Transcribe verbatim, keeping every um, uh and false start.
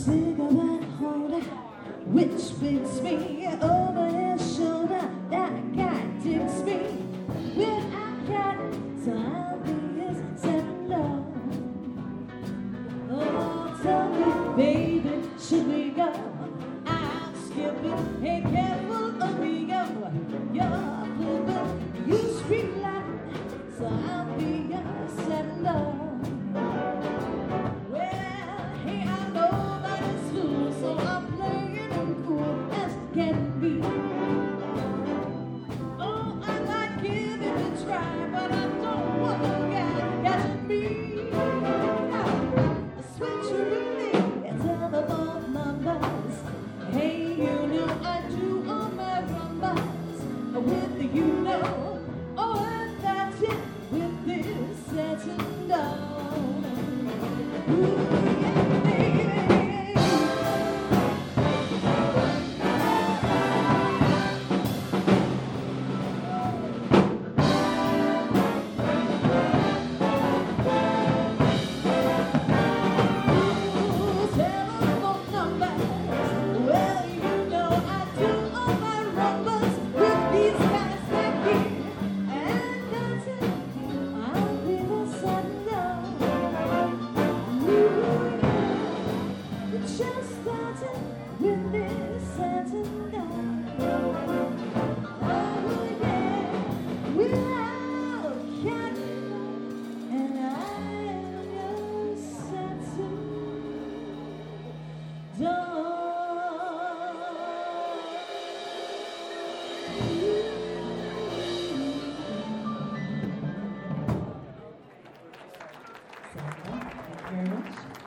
cigarette holder, which fits me over his shoulder. That guy digs me when I got so I'll be his second love. Oh, tell me, baby, should we go? I'll skip it. Hey, careful, amigo. You're flipping, you street light, so I'll be your second love. With you know, oh, and that's it with this setting down. Ooh, yeah, baby. Ooh, telephone numbers. Well, you know I do all my rumbas with these guys back here, and that's it. I'll be the second love. Ooh, yeah. It just started with this setting down. Oh, yeah. Without counting, and I am your setting down. Thank you very much.